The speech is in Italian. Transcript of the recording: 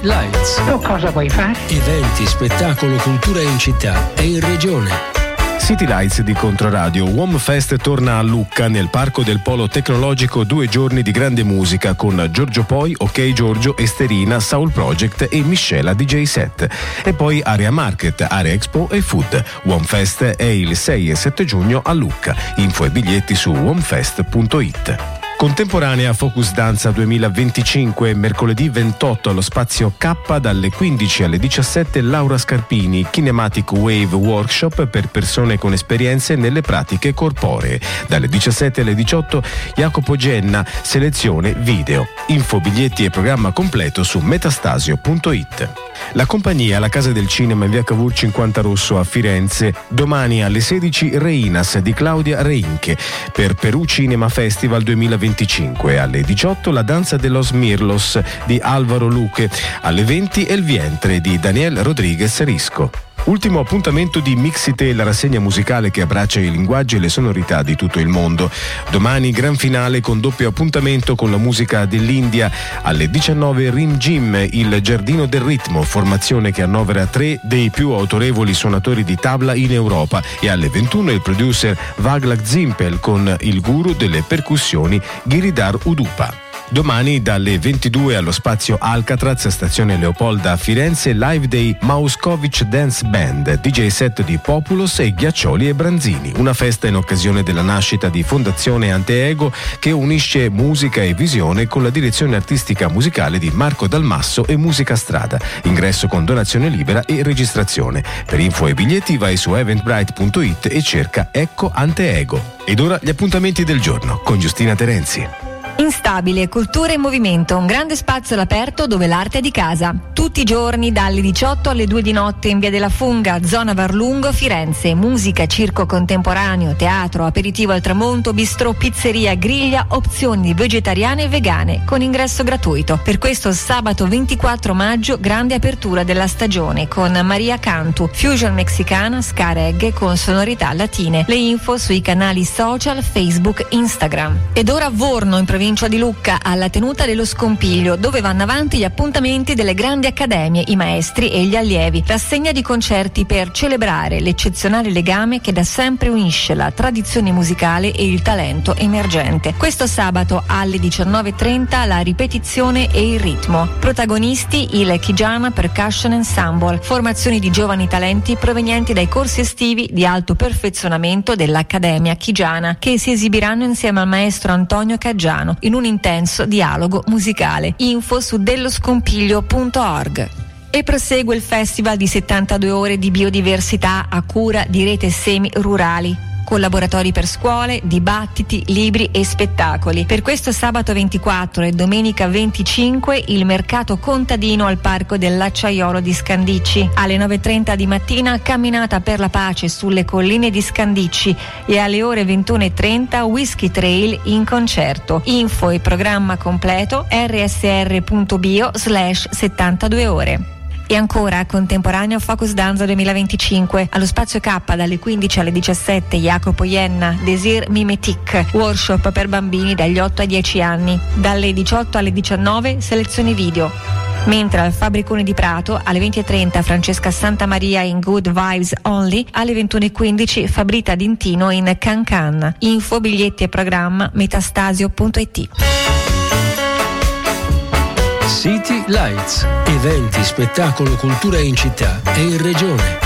Lights. Tu cosa vuoi fare? Eventi, spettacolo, cultura in città e in regione. City Lights di Controradio. WOMFest torna a Lucca nel Parco del Polo Tecnologico, 2 giorni di grande musica con Giorgio Poi, Ok Giorgio, Esterina, Soul Project e Miscela DJ Set. E poi Area Market, Area Expo e Food. WOMFest è il 6 e 7 giugno a Lucca. Info e biglietti su womfest.it. Contemporanea Focus Danza 2025, mercoledì 28 allo Spazio K dalle 15 alle 17 Laura Scarpini, Kinematic Wave Workshop per persone con esperienze nelle pratiche corporee. Dalle 17 alle 18 Jacopo Genna, selezione video. Info, biglietti e programma completo su metastasio.it. La compagnia La Casa del Cinema in via Cavour 50 Rosso a Firenze. Domani alle 16 Reinas di Claudia Reinche per Perù Cinema Festival 2025. Alle 18 La danza de los Mirlos di Alvaro Luque. Alle 20 El Vientre di Daniel Rodriguez Risco. Ultimo appuntamento di Mixite, la rassegna musicale che abbraccia i linguaggi e le sonorità di tutto il mondo. Domani gran finale con doppio appuntamento con la musica dell'India. Alle 19 Rim Jim, il Giardino del Ritmo, formazione che annovera 3 dei più autorevoli suonatori di tabla in Europa. E alle 21 il producer Vaglak Zimpel con il guru delle percussioni Giridhar Udupa. Domani dalle 22 allo Spazio Alcatraz, stazione Leopolda a Firenze, Live Day Mauskovic Dance Band, DJ set di Populos e Ghiaccioli e Branzini. Una festa in occasione della nascita di Fondazione Anteego che unisce musica e visione con la direzione artistica musicale di Marco Dalmasso e Musica Strada. Ingresso con donazione libera e registrazione. Per info e biglietti vai su eventbrite.it e cerca Ecco Anteego. Ed ora gli appuntamenti del giorno con Giustina Terenzi. Instabile, cultura e movimento, un grande spazio all'aperto dove l'arte è di casa. Tutti i giorni dalle 18 alle 2 di notte in via della Funga, zona Varlungo, Firenze. Musica, circo contemporaneo, teatro, aperitivo al tramonto, bistrò, pizzeria, griglia, opzioni vegetariane e vegane con ingresso gratuito. Per questo sabato 24 maggio grande apertura della stagione con Maria Cantu, fusion mexicana, ska reggae con sonorità latine. Le info sui canali social, Facebook, Instagram. Ed ora Vorno in provincia di Lucca alla tenuta dello Scompiglio, dove vanno avanti gli appuntamenti delle grandi accademie, i maestri e gli allievi. Rassegna di concerti per celebrare l'eccezionale legame che da sempre unisce la tradizione musicale e il talento emergente. Questo sabato alle 19:30 la ripetizione e il ritmo. Protagonisti il Kijana Percussion Ensemble, formazioni di giovani talenti provenienti dai corsi estivi di alto perfezionamento dell'Accademia Kijana, che si esibiranno insieme al maestro Antonio Caggiano in un intenso dialogo musicale. Info su delloscompiglio.org. E prosegue il festival di 72 ore di biodiversità a cura di Rete Semi Rurali. Collaboratori per scuole, dibattiti, libri e spettacoli. Per questo sabato 24 e domenica 25 il mercato contadino al Parco dell'Acciaiolo di Scandicci. Alle 9:30 di mattina camminata per la pace sulle colline di Scandicci e alle ore 21:30 Whisky Trail in concerto. Info e programma completo rsr.bio/72 ore. E ancora contemporaneo Focus Danza 2025 allo Spazio K dalle 15 alle 17 Jacopo Jenna Desir Mimetic, workshop per bambini dagli 8 ai 10 anni. Dalle 18 alle 19 selezioni video. Mentre al Fabbricone di Prato alle 20:30 Francesca Santamaria in Good Vibes Only, alle 21:15 Fabrita Dintino in Can Can. Info, biglietti e programma metastasio.it. City Lights, eventi, spettacolo, cultura in città e in regione.